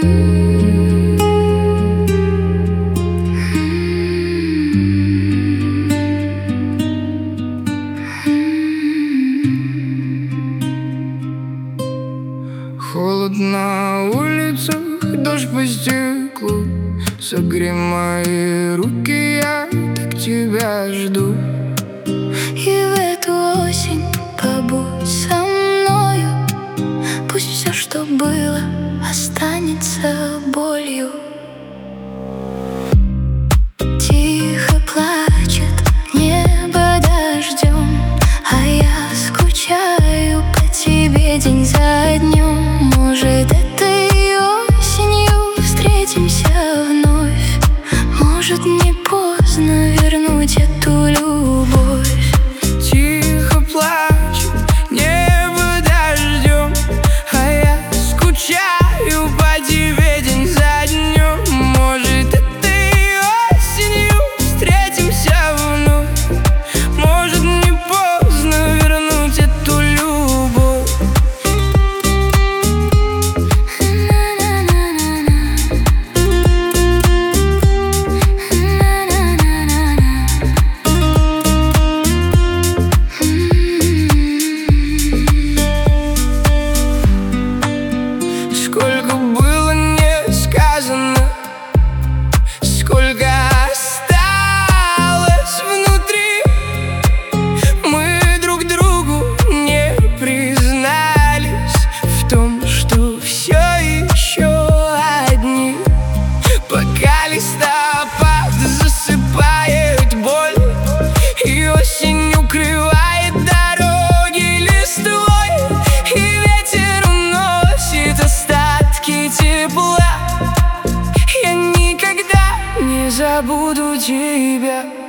Холод на улицах, дождь по стеклу. Согрей мои руки, я так тебя жду. И в эту осень побудь со мною. Пусть все, что было, останется болью. Тихо плачет небо дождем, а я скучаю по тебе день за днем. Может, этой осенью встретимся вновь. Может, не поздно вернуть эту любовь. Тихо плачет небо дождем, а я скучаю по тебе день за днем. Может, этой осенью встретимся вновь. Может, не поздно вернуть эту любовь. Сколько было не сказано, сколько осталось внутри. Мы друг другу не признались в том, что все еще одни. Пока листопад засыпает боль, и осень укрывает дороги листвой, и ветер уносит остатки тепла. Я никогда не забуду тебя.